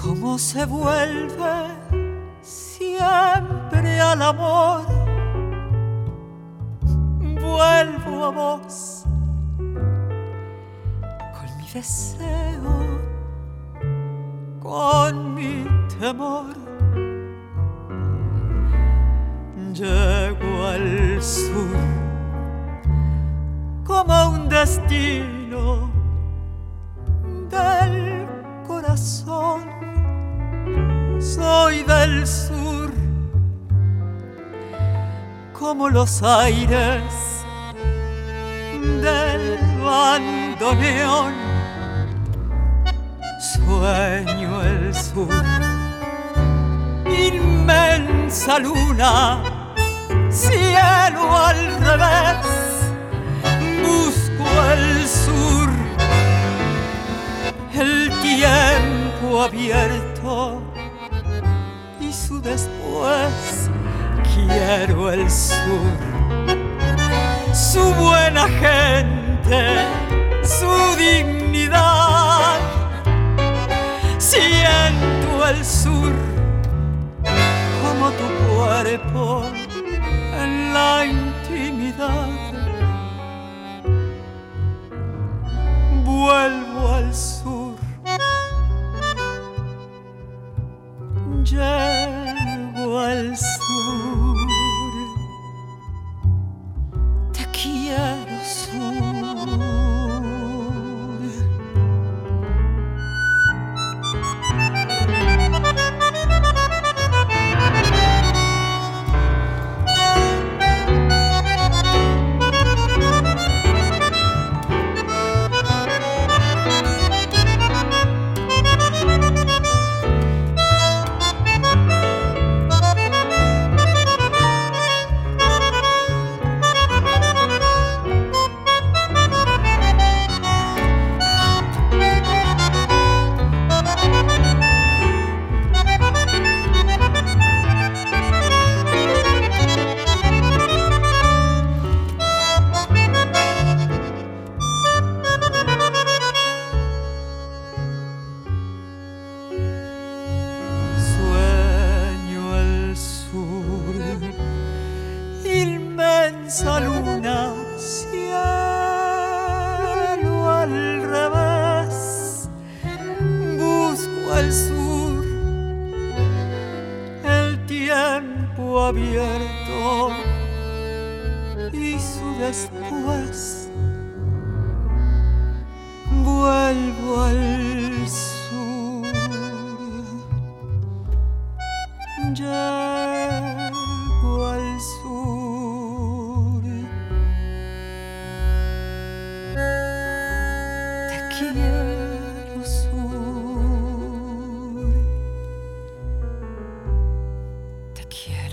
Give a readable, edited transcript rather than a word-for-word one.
cómo se vuelve siempre al amor. Vuelvo a vos con mi deseo, con mi temor. Llego al sur como un destino del corazón. Soy del sur como los aires del bandoneón. Sueño el sur, inmensa luna, cielo al revés. Busco el sur, el tiempo abierto y su después. Quiero el sur, su buena gente, su dignidad. Siento el sur como tu cuerpo en la intimidad. Vuelvo al sur, llego al sur. Te quiero, sur. Inmensa luna, cielo al revés. Busco el sur, el tiempo abierto y su después. Vuelvo al sur, llego al sur. Quiero sur, te quiero.